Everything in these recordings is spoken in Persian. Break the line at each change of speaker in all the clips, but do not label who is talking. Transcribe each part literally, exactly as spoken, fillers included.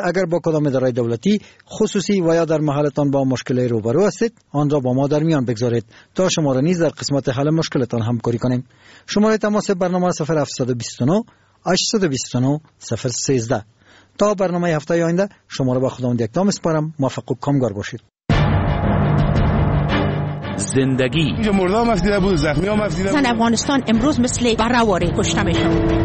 اگر با کدام اداره دولتی، خصوصی و یا در محلتان با مشکلی روبرو هستید، آن را با ما در میان بگذارید تا شما را نیز در قسمت حل مشکلتان همکاری کنیم. شماره تماس برنامه صفر هفت دو نه هشت دو نه صفر یک سه. تا برنامه هفته آینده شما را با خداوند یکتا میسپارم. موفق و کامگار باشید.
زندگی
مرده هم افدیده بود، زخمی هم افدیده بود.
زن افغانستان امروز مثل بره‌واره کشته میشد.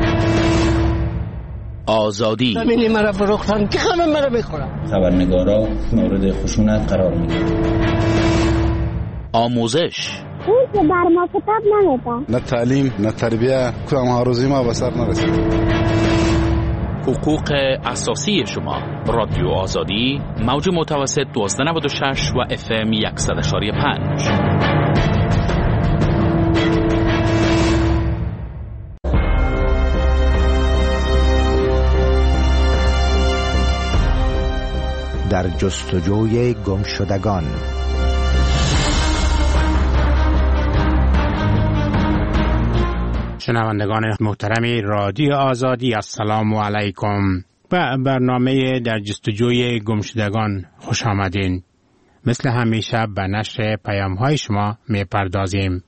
آزادی
زمینی مرا فروختن که همه مرا میخورن.
خبرنگارا مورد خشونت قرار میگیرن.
آموزش
اون که بر ما کتاب نمیدن.
نه تعلیم نه تربیه، کدام هاروزی ما به سر نرسید.
حقوق اساسی شما. رادیو آزادی، موج متوسط دوازده نود و شش و اف ام صد و پنج.
در جستجوی گمشدگان.
شنوندگان محترم رادیو آزادی، السلام علیکم. به برنامه در جستجوی گمشدگان خوش آمدین. مثل همیشه به نشر پیام های شما می پردازیم.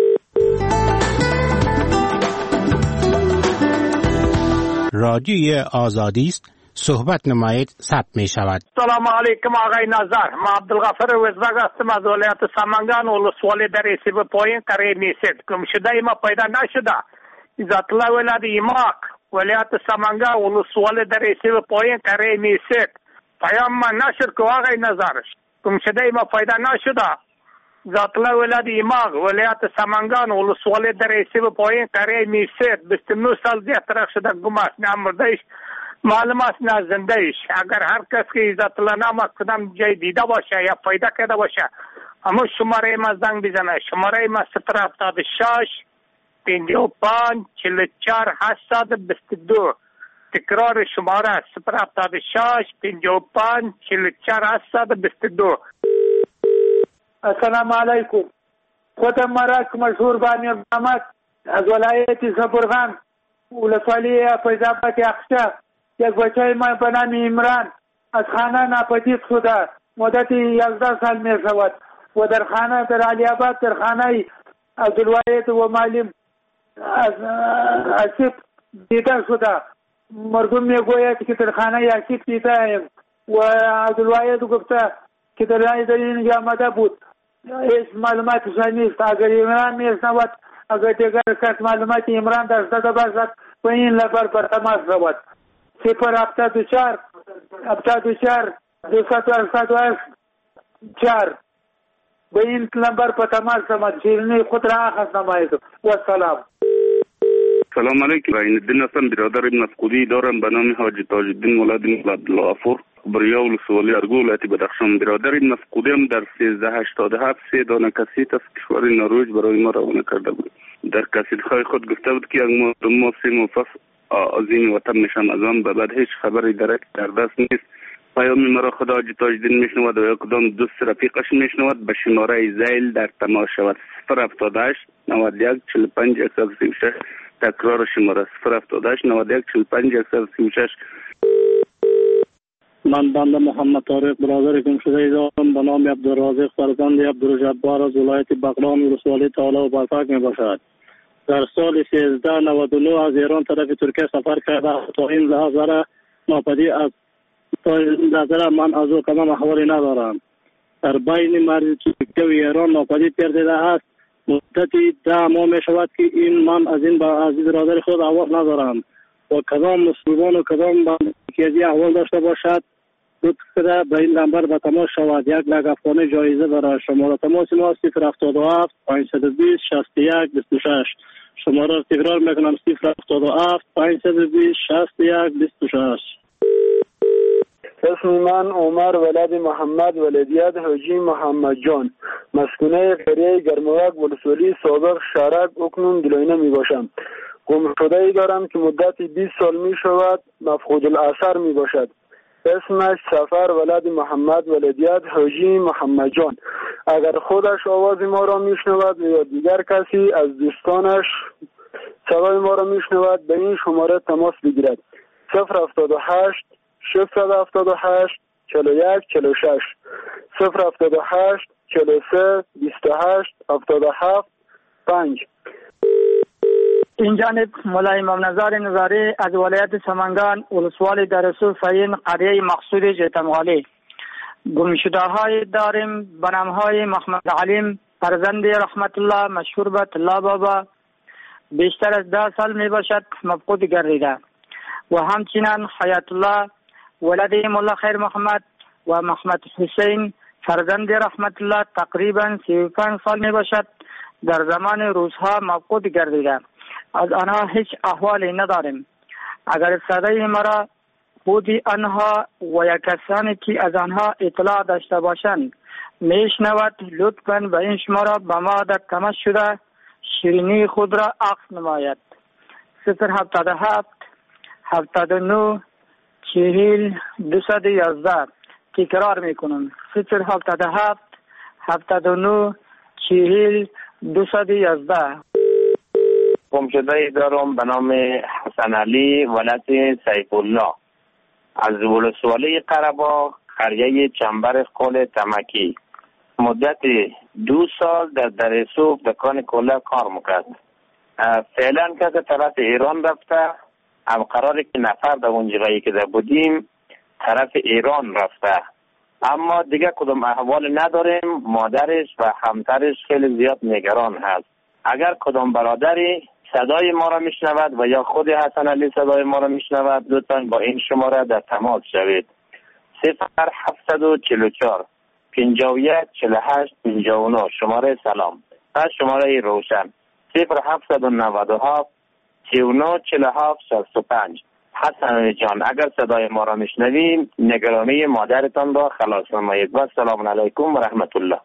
رادیو آزادی است، صحبت نمایید ثبت می شود.
سلام علیکم آقای نظر، ما عبدالغفر وزرگ هستم از ولایت سمنگان، ولسوالی در سیب پایین قریه میسید. گمشده ما پیدا نشده. عزت الله ولایت ایماق، ولایت سمنگان، ولسوالی در سیب پایین قریه میسید. پیام ما نشر که آقای نظر، گمشده ما پیدا نشده. عزت الله ولایت ایماق، ولایت سمنگان، ولسوالی در سیب پایین قریه میسید. بیست و نه سال دیگه ترخ شده، گم است، نه مردهش، معلوم است نه زنده ایش. اگر هر کس که عزت الله نام کدام جای دیده باشه یا پیدا کرده باشه، اما شماره ما زنگ بزنه. شماره ما صفر هفتاد و شش پنجاه و پنج چهل و چهار هشتصد و بیست و دو. تکرار شماره صفر هفتاد و شش پنجاه و پنج چهل و چهار هشتصد و بیست و دو.
السلام علیکم. خودم مرک مشهور بانی محمد از ولایت زبرغان، ولسوالی فیض‌آباد اقصی. یک بچه من به نام عمران از خانه ناپدید شده، مدت یازده سال می شود و در خانه در علی آباد در خانه عبدالواحد و معلم از آسیب دیده شده. مردم می گوید که در خانه آسیب دیده ایم و عبدالواحد گفته که در اینجا آمده بود. هیچ معلوماتش نیست. اگر عمران می شنود، اگر دیگر کس معلومات عمران داشته باشد و این لبر بر تماس شود. صفر هفتاد و چهار هفتاد و چهار دویست و هشتاد و هشت چهار. به این نمبر په تماس شود. شیرینی خود را اخذ نماید و سلام.
سلام علیکم. عین‌الدین هستم، برادر مفقودی دارم به نام حاجی تاج الدین ولد عبدالغفور، بریا ولسوالی ارگو، ولایت بدخشان. برادر مفقودی هم در سیزده هشتاد و هفت سه دانه کسیت از کشور نروژ برای ما روانه کرده بود. در کسیت‌های خود گفته بود که یک ماه دو ماه سه ماه پس از این وطن میشم، از آن به بعد هیچ خبری درک در دست نیست. پیام مرا خدا حاجی تاج الدین میشنود و یا کدام دوست رفیقش میشنود، به شماره زیل در تماس شود. صفر هفتاد و هشت نود و یک چهل و پنج صد و سی و شش. تکرار شماره صفر هفتاد و هشت نود و یک چهل و پنج صد و سی و شش.
من بنده محمد طارق، برادر گمشده دارم به نام عبدالرازق فرزند عبدالجبار از ولایت بغلان، ولسوالی تالا و برفک می باشد. در سال سیزده نود و نه از ایران طرف ترکیه سفر کرده. تا این لحظه ناپدید از تا لحظه من از او کدام احوالی ندارم. در بین مرز ترکیه و ایران ناپدید گردیده است. مدتی ده ماه می شود که این من از این با عزیز برادر خود احوال ندارم و کدام مسلمان و کدام بندگی احوال داشته باشد لطف کرده به این نمبر به تماس شود. یک لک افغانی جایزه برای شماره تماس ما صفر هفتاد و هفت پانصد و بیست شصت و یک بیست و شش. شماره را تکرار میکنم صفر هفتاد و هفت پانصد و بیست شصت و یک بیست و شش.
اسم من عمر ولد محمد ولدیت حاجی محمد جان، مسکونه قریه گرموک، ولسوالی سابق شرک، اکنون دلاینه می باشم. گم شده ای دارم که مدت بیست سال می شود مفقود الاثر می باشد. اسمش سفر ولد محمد ولدیت حاجی محمد جان. اگر خودش آواز ما را می شنود یا دیگر کسی از دوستانش صدای ما را می شنود به این شماره تماس بگیرد. صفر هفتاد و هشت ششصد و هفتاد و هشت چهل و یک چهل و شش، صفر هفتاد و هشت چهل و سه بیست و هشت هفتاد و هفت پنج.
این جانب مولا امام نظر نظاری از ولایت سمنگان ولسوالی درسو فین قریه مقصود جتمغالی. گمشده های داریم به نام های محمد علیم فرزند رحمت الله مشهور به طلا بابا، بیشتر از ده سال می باشد مفقود گردیده، و همچنین حیات الله ولد مولا خیر محمد و محمد حسین فرزند رحمت الله تقریبا سی و پنج سال می باشد در زمان روزها مفقود گردیده. از آنها هیچ احوالی نداریم. اگر صدای مرا خودی آنها و یا کسانی که از آنها اطلاع داشته باشند میشنود، لطفاً به این شماره به ما در تماس شده شیرینی خود را عکس نماید. صفر هفتاد و هفت هفتاد و نه چهل دویست و یازده. تکرار میکنم صفر هفتاد و هفت هفتاد و نه چهل دویست و یازده.
گمشده دارم به نام حسن علی ولد سیف الله از ولسوالی قره‌باغ قریه چنبر قل تمکی. مدت دو سال در درسوف دکان کلا کار میکرد. فعلا که طرف ایران رفته، هم قراره که نفر در اون جایی که در بودیم طرف ایران رفته، اما دیگه کدام احوال نداریم. مادرش و همسرش خیلی زیاد نگران هست. اگر کدام برادری صدای ما را میشنود و یا خود حسن علی صدای ما را میشنود، لطفاً با این شماره در تماس شوید. صفر هفتصد و چهل و چهار پنجاه و یک چهل و هشت پنجاه و نه شماره سلام و شماره روشن صفر هفتصد و نود و هفت سی و نه چهل و هفت شصت و پنج. حسن علی جان، اگر صدای ما را میشنویم نگرانی مادرتان را خلاص نمایید. و السلام علیکم و رحمت الله.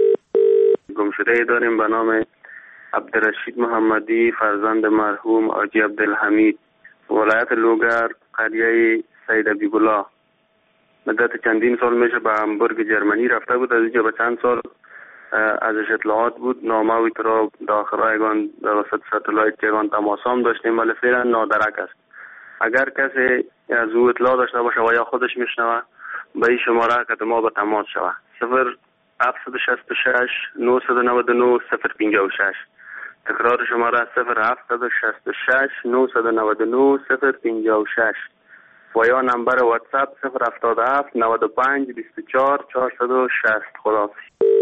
گمشده داریم به نام عبدالرشید محمدی فرزند مرحوم حاجی عبدالحمید، ولایت لوگر قریه سید حبیبالله. مدت چندین سال میشه به همبورگ جرمنی رفته بود. از اینجا به چند سال ازش اطلاعات بود، نامه و اطلاع داخل ایگان در وسط ستلایت ایگان تماس هم داشتیم، ولی فعلا نادرک است. اگر کسی از او اطلاع داشته باشه و یا خودش میشنوه به این شماره که ما به تماس شوه. صفر هفتصد و شصت و شش نهصد و نود و نه صفر پنجاه و شش. تکرار شماره صفر هفتصد و شصت و شش نهصد و نود و نه صفر پنجاه و شش و یا نمبر واتساپ صفر هفتاد و هفت نود و پنج بیست و چهار چهارصد و شصت. خداحافظ.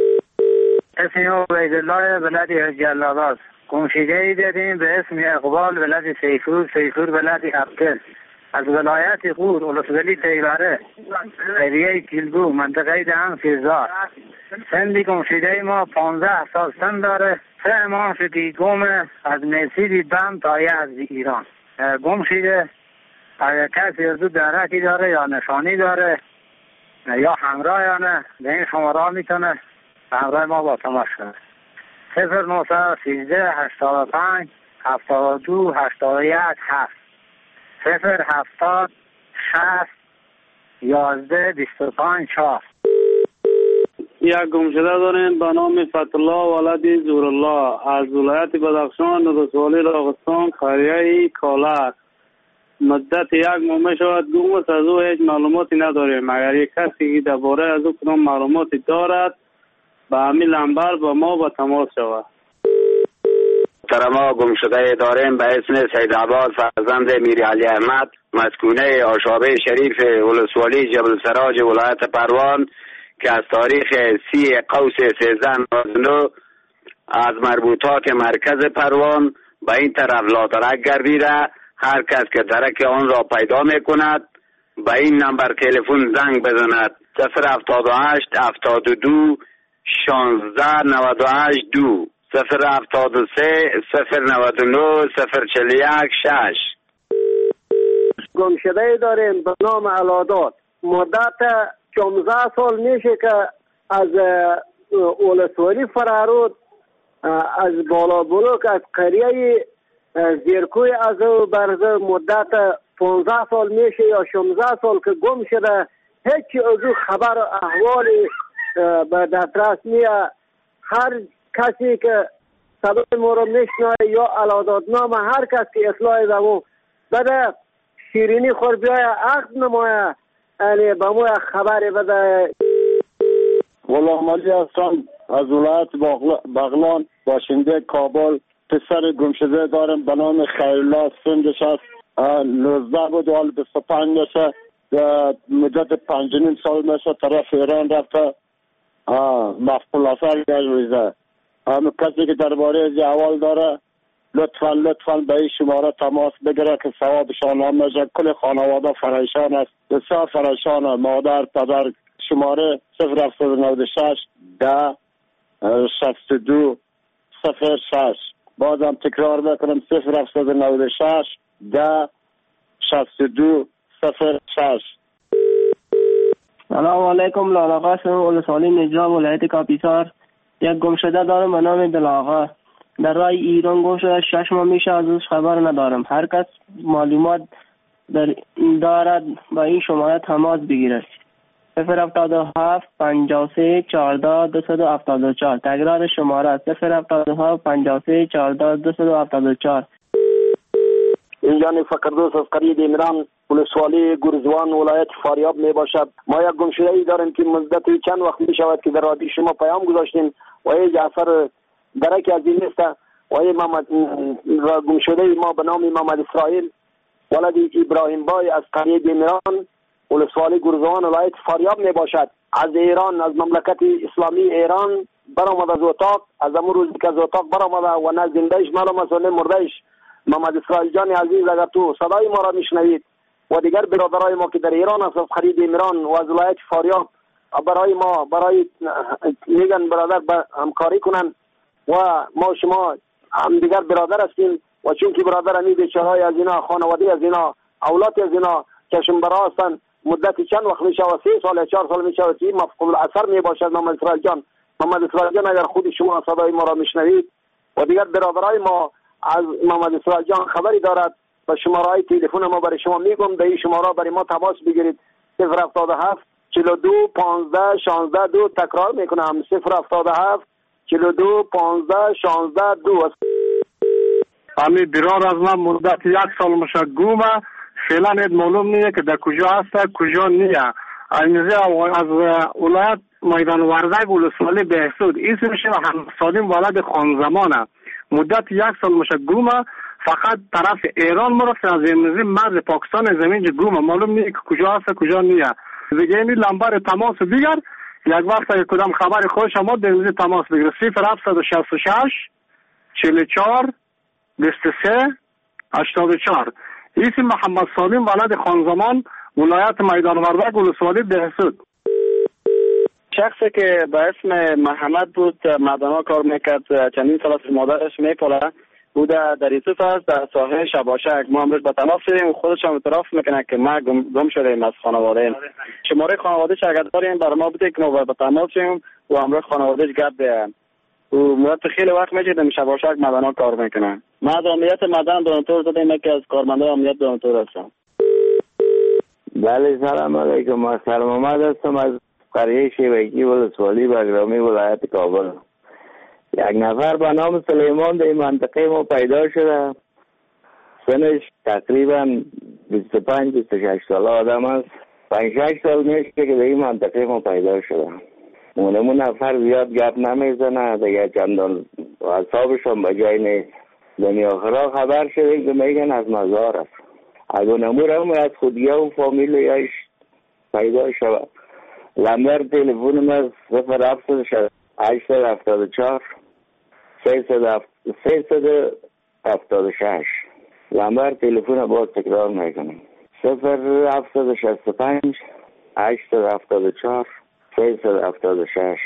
اسم عبیدالله ولد حجی الله. گمشده‌ای داریم به اسم اقبال ولد سیفور سیفور ولد عبدل از ولایت غور ولسوالی تیبره قریه کلبو منطقه دهن فیزار. سن گمشده ما پانزده سال سن داره. سه ماه شدی گم از نسیدی بم تایه از ایران گم شده. اگر کسی از دو درکی داره یا نشانی داره یا همراه یا نه به این شماره میتونه همراه ما با تماس کنه. صفر نهصد و سیزده هشتاد و پنج هفتاد و دو هشتاد و یک هفت صفر هفتاد شصت یازده بیست و پنج چهار.
یک گمشده داریم به نام فتحالله ولد زورالله از ولایت بدخشان ولسوالی راغستان قریه کالک. مدت یک ماه می شود گم است، از او هیچ معلوماتی نداریم. اگر یک کسی درباره از او کدام معلوماتی دارد به همین نمبر با ما با تماس شود.
تر ما گمشده داریم به اسم سید عباس فرزند میری علی احمد مسکونه آشابه شریف ولسوالی جبل سراج ولایت پروان که از تاریخ سی قوس سیزده نوزده از مربوطات مرکز پروان به این طرف لاترک گردیده. هر کس که درک آن را پیدا می کند به این نمبر تلفن زنگ بزند. صفر هفتاد و هشت هفتاد و دو شانزده نود و هشت دو صفر هفتاد و سه صفر نود و نه صفر چهل و یک شش.
گمشده داریم به نام علادات. مدت پانزده سال میشه که از ولسوالی فرارود، از بالا بلوک از قریه زیرکوی از برزه مدت پانزده سال میشه یا شانزده سال که گم شده. هیچی از او خبر احوالی به دسترس نیه. هر کسی که صدای ما را میشنوه یا علادادنامه هر کس که اطلاعی به او بده شیرینی خور بیای عقد نمایه
یعنی به مو خبری بده.
غلام علی هستم از ولایت بغلان، باشنده کابل. پسر گمشده دارم به نام خیرالله، سنش است نوزده بود، حال بیست و پنج میشه. مدت پنج نیم سال میشه طرف ایران رفته. مفقود اثر گشته. همه کسی که درباره از اول داره لطفا لطفا به این شماره تماس بگیره که ثوابشان هم میشه. کل خانواده پریشان است، بسیار پریشان، مادر پدر. شماره صفر هفت نه شش ده شصت و دو صفر شش. بازم تکرار بکنم صفر هفت نه شش ده شصت و دو صفر شش.
سلام علیکم. لالا قاسم ولسوالی نجراب ولایت کاپیسار. یک گمشده دارم به نام دلاغا، در راه ایران گم شده. شش ماه میشه ازش خبر ندارم. هر کس معلومات دارد با این شماره تماس بگیرد. صفر هفتاد و هفت پنجاه و سه چهارده دویست و هفتاد و چهار. تکرار شماره صفر هفتاد و هفت پنجاه و سه چهارده دویست و هفتاد و چهار.
اینجا فکردوس از قریب ایمران ولسوالی گرزوان ولایت فاریاب می باشد. ما یک گمشده ای داریم که مدت چند وقت می شود که در رادیو شما پیام گذاشتیم و هیچ اثر درکی از این نیست. و این گمشده ای ما به نام محمد اسرائیل ولد ابراهیم بای از قریب ایمران ولسوالی گرزوان ولایت فاریاب می باشد. از ایران، از مملکت اسلامی ایران برآمد از اتاق. از امروز روزی که از اتاق برآمد و نه زندهش معلوم است نه مردهش. محمد اسرائیل جان عزیز، اگر تو صدای ما را میشنوید و دیگر برادرای ما که در ایران است، از خرید ایران و از ولایت فاریاب برای ما برای میگن برادر همکاری کنن و ما شما هم دیگر برادر هستیم و چون که برادر همی بیچارهای از اینا، خانواده از اینا، اولاد از اینا چشم برا هستن مدت چند وقت میشه و سه سال چهار سال میشه و که مفقود الاثر میباشد. محمد اسرائیل جان محمد اسرائیل جان اگر خود شما صدای ما را میشنوید و دیگر برادرای ما از محمد اسرائیل جان خبری دارد و شماره تلفن ما برای شما میگم، در این شماره برای ما تماس بگیرید. صفر هفتاد و هفت چهل و دو پانزده شانزده دو. تکرار میکنم صفر هفتاد و هفت چهل و دو پانزده شانزده دو.
امی برار از من مدت یک سال میشه گومه، فعلا اد معلوم نیه که در کجا هست کجا نیه. اینجا از ولایت میدان وردک ولسوالی بهسود اسمش هم سالم ولد خانزمانه. مدت یک سال میشه گومه، فقط طرف ایران مرفته از امروزی مرز پاکستان زمین گومه، معلوم نیه که کجا هست کجا نیه. دیگه این لمبر تماس دیگر یک وقت اگه کدام خبر خوش ما در امروزی تماس بگیره. صفر هفت شصت و شش چهل و چهار بیست و سه هشتاد و چهار. اسم محمد سالم ولد خانزمان ولایت میدان وردک ولسوالی بهسود.
شخصی که به اسم محمد بود معدن‌ها کار میکرد، چندین سال از مادرش میپاله بود در یوسف است در ساحل شباشک. ما امروز به تماس شدیم، خودش هم اعتراف میکنه که ما گم, گم شدیم از خانواده. شماره خانواده‌اش اگر داریم برای ما بده که ما به تماس شیم و امروز خانواده‌اش گرد بیایم. و مدت خیلی وقت میشه شباشک معدن‌ها کار میکنن. ما از امنیت معدن دونتور زدیم که از کارمندان امنیت دونتور هستم.
بله سلام علیکم. ما سلام آمد هستم از قریه شیبکی ولسوالی بغرامی ولایت کابل. یک نفر به نام سلیمان در این منطقه ما پیدا شده. سنش تقریبا بیست و پنج بیست و شش ساله آدم است. پنج شش سال میشه که در این منطقه ما پیدا شده. اونمون نفر زیاد گپ نمیزنه دیگه، چندان اعصابشون به جای نیست. دنیا آخرا خبر شده که میگن از مزار است. اگه نمور هم از خودیه و فامیل یایش پیدا شود. لمبر تلفون ما صفر هفت هشت هفتاد و چهار سیصد هفتاد و شش. لمبر تلفون باز تکرار میکنم صفر هفت شصت و پنج هشت هفتاد و چهار سیصد هفتاد و شش.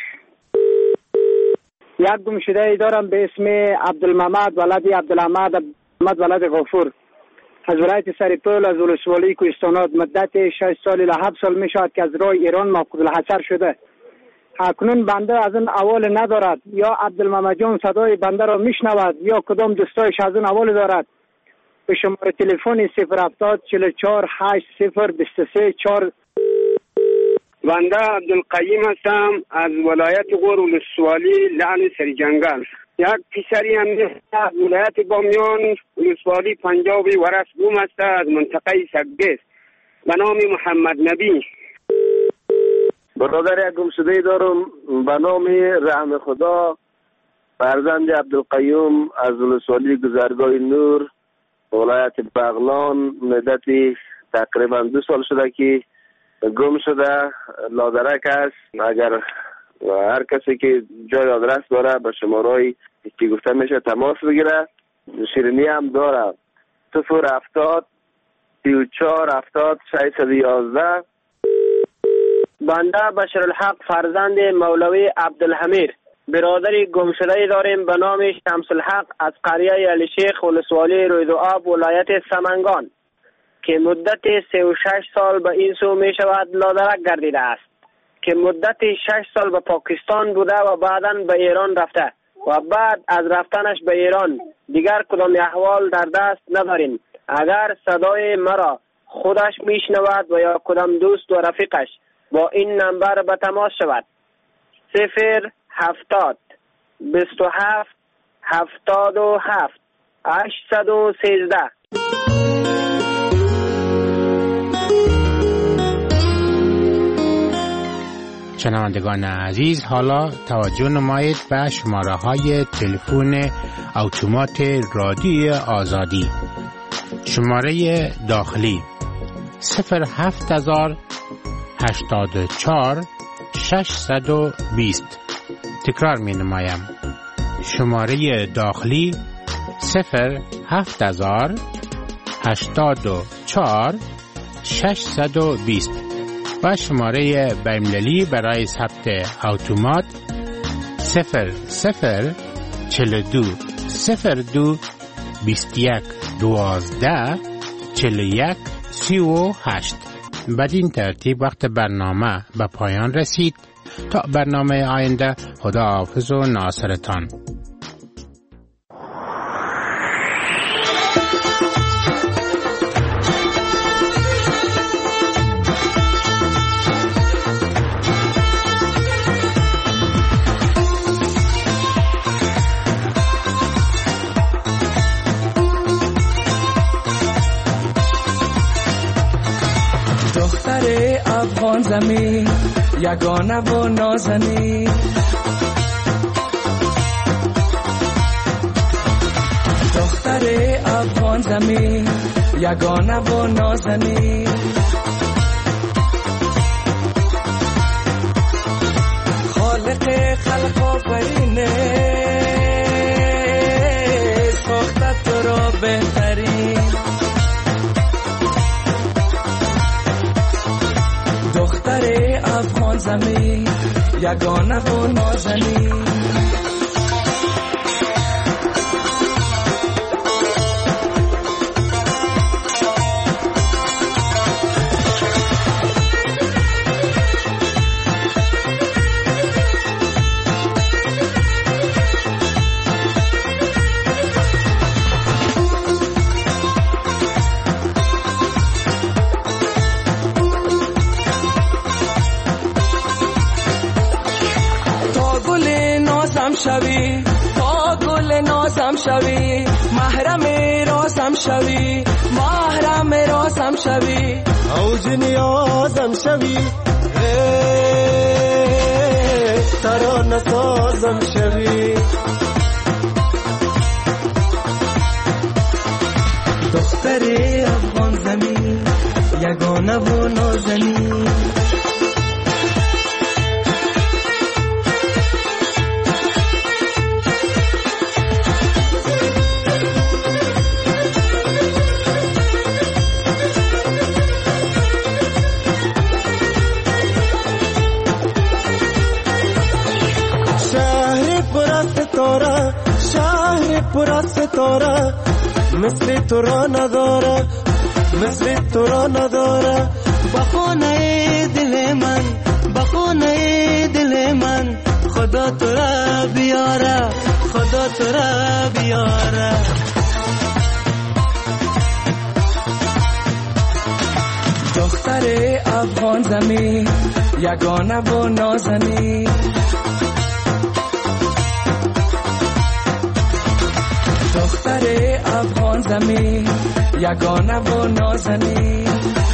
یک گمشده ای دارم به اسم عبدالمحمد ولد عبدالحمد عبدالحمد ولد غفور از ولایت سرپل از ولسوالی کوهستانات. مدت شش سال الی هفت سال می شود که از راه ایران مفقود الحصر شده. اکنون بنده از این اول ندارد، یا عبدالمحمد جان صدای بنده را میشنود یا کدام دوستایش از این اول دارد. به شماره تلفن صفر هفتاد چهل و چهار هشت صفر بیست و سه چهار.
بنده عبدالقیم هستم از ولایت غور ولسوالی لعن سرجنگل. یک پسری هم از ولایت بامیان ولسوالی پنجابی ورس گم است از منطقه سگس به نام محمد نبی.
برادر یک گمشده دارم به نام رحم خدا، فرزند عبدالقیوم از ولسوالی گذرگاه نور ولایت بغلان. مدتی تقریبا دو سال شده که گم شده، لادرک است. اگر هر کسی که جای آدرس داره به شماره‌ای که گفته میشه تماس بگیره. شیرینی هم داره صفر هفتاد سی و چهار هفتاد ششصد و یازده.
بنده بشرالحق فرزند مولوی عبدالحمید برادری گمشده داریم به نام شمس الحق از قریه علی شیخ ولسوالی رویدوآب ولایت سمنگان که مدت سه و شش سال به این سو می شود لادرک گردیده است که مدت شش سال به پاکستان بوده و بعداً به ایران رفته و بعد از رفتنش به ایران دیگر کدام احوال در دست نداریم. اگر صدای مرا خودش میشنود و یا کدام دوست و رفیقش با این نمبر به تماس شود. صفر هفتاد بیست و هفت هفتاد و هفت هشتصد و سیزده.
شنوندگان عزیز، حالا توجه نمایید به شماره های تلفن اتومات رادیو آزادی. شماره داخلی صفر هفت هزار هشتاد و چهار ششصد و بیست. تکرار می نمایم. شماره داخلی صفر هفت هزار هشتاد و چهار ششصد و بیست و شماره بین‌المللی برای ثبت اتومات صفر صفر چهل و دو صفر دو بیست و یک دوازده چهل و یک سی و هشت. بدین ترتیب وقت برنامه به پایان رسید. تا برنامه آینده، خدا حافظ و ناصرتان.
افغان زمین یگانه و نازنین، دختر افغان زمین یگانه و نازنین، خالق خلق آفرینه ساخته تو را بهترین، دختر افغان زمین یگانه و نازنین. شوی تا گل نازم شوی، محرم رازم شوی، محرم رازم شوی، اوج نیازم شوی، ترانه سازم شوی، دختر افغان زمین یگانه و نازنین. پورا ستاره مثل تو را نداره، مثل تو را نداره، بخونه دل من، بخونه دل من، خدا تو را بیاره، خدا تو را بیاره. دختر افغان زمین یگانه و نازنین، دختر افغان زمین یگانه و نازنین.